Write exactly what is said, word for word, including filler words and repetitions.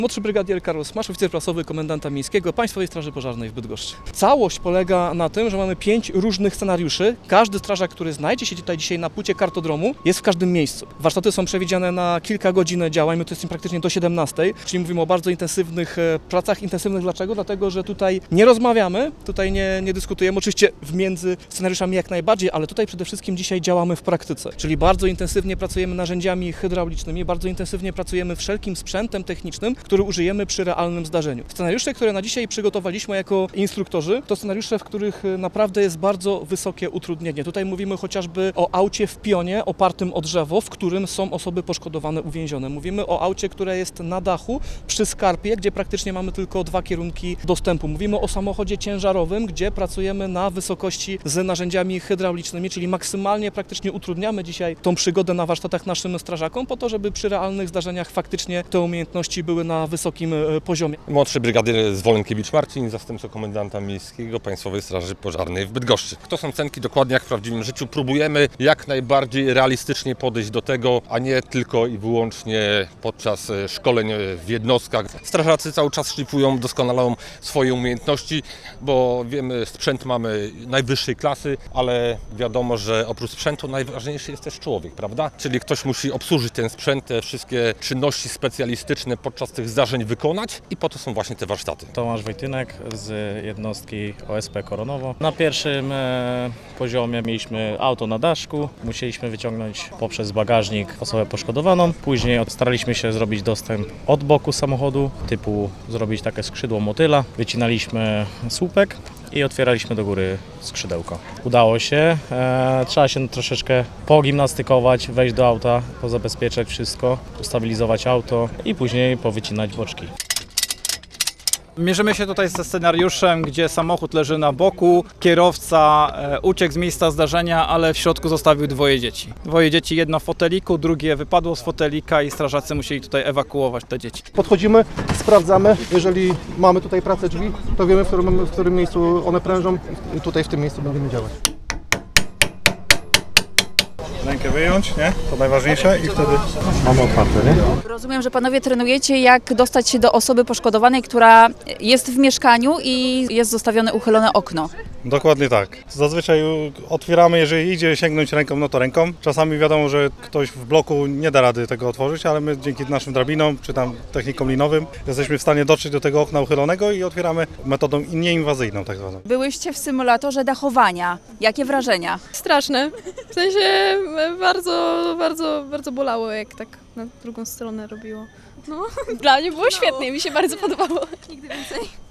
Młodszy brygadier Karol Smasz, oficer prasowy komendanta miejskiego Państwowej Straży Pożarnej w Bydgoszczy. Całość polega na tym, że mamy pięć różnych scenariuszy. Każdy strażak, który znajdzie się tutaj dzisiaj na płycie kartodromu, jest w każdym miejscu. Warsztaty są przewidziane na kilka godzin działań, my tu jesteśmy praktycznie do siedemnastej, czyli mówimy o bardzo intensywnych pracach. Intensywnych dlaczego? Dlatego, że tutaj nie rozmawiamy, tutaj nie, nie dyskutujemy, oczywiście między scenariuszami jak najbardziej, ale tutaj przede wszystkim dzisiaj działamy w praktyce, czyli bardzo intensywnie pracujemy narzędziami hydraulicznymi, bardzo intensywnie pracujemy wszelkim sprzętem technicznym, który użyjemy przy realnym zdarzeniu. Scenariusze, które na dzisiaj przygotowaliśmy jako instruktorzy, to scenariusze, w których naprawdę jest bardzo wysokie utrudnienie. Tutaj mówimy chociażby o aucie w pionie opartym o drzewo, w którym są osoby poszkodowane, uwięzione. Mówimy o aucie, które jest na dachu przy skarpie, gdzie praktycznie mamy tylko dwa kierunki dostępu. Mówimy o samochodzie ciężarowym, gdzie pracujemy na wysokości z narzędziami hydraulicznymi, czyli maksymalnie praktycznie utrudniamy dzisiaj tą przygodę na warsztatach naszym strażakom po to, żeby przy realnych zdarzeniach faktycznie te umiejętności były na wysokim poziomie. Młodszy brygadier Zwolenkiewicz Marcin, zastępca komendanta miejskiego Państwowej Straży Pożarnej w Bydgoszczy. To są cenki dokładnie jak w prawdziwym życiu. Próbujemy jak najbardziej realistycznie podejść do tego, a nie tylko i wyłącznie podczas szkoleń w jednostkach. Strażacy cały czas szlifują, doskonalą swoje umiejętności, bo wiemy, sprzęt mamy najwyższej klasy, ale wiadomo, że oprócz sprzętu najważniejszy jest też człowiek, prawda? Czyli ktoś musi obsłużyć ten sprzęt, te wszystkie czynności specjalistyczne podczas tych zdarzeń wykonać i po to są właśnie te warsztaty. Tomasz Wojtynek z jednostki O S P Koronowo. Na pierwszym e, poziomie mieliśmy auto na daszku, musieliśmy wyciągnąć poprzez bagażnik osobę poszkodowaną. Później staraliśmy się zrobić dostęp od boku samochodu, typu zrobić takie skrzydło motyla. Wycinaliśmy słupek i otwieraliśmy do góry skrzydełko. Udało się, e, trzeba się troszeczkę pogimnastykować, wejść do auta, pozabezpieczać wszystko, ustabilizować auto i później powycinać boczki. Mierzymy się tutaj ze scenariuszem, gdzie samochód leży na boku, kierowca e, uciekł z miejsca zdarzenia, ale w środku zostawił dwoje dzieci. Dwoje dzieci, jedno w foteliku, drugie wypadło z fotelika i strażacy musieli tutaj ewakuować te dzieci. Podchodzimy, sprawdzamy, jeżeli mamy tutaj pracę drzwi, to wiemy, w którym, w którym miejscu one prężą i tutaj w tym miejscu będziemy działać. Rękę wyjąć, nie? To najważniejsze i wtedy mamy otwarte, nie? Rozumiem, że panowie trenujecie, jak dostać się do osoby poszkodowanej, która jest w mieszkaniu i jest zostawione uchylone okno. Dokładnie tak. Zazwyczaj otwieramy, jeżeli idzie sięgnąć ręką, no to ręką. Czasami wiadomo, że ktoś w bloku nie da rady tego otworzyć, ale my dzięki naszym drabinom, czy tam technikom linowym, jesteśmy w stanie dotrzeć do tego okna uchylonego i otwieramy metodą nieinwazyjną tak zwaną. Byłyście w symulatorze dachowania. Jakie wrażenia? Straszne. W sensie bardzo, bardzo, bardzo bolało, jak tak na drugą stronę robiło. No, dla mnie było świetnie, mi się bardzo podobało. Nigdy więcej.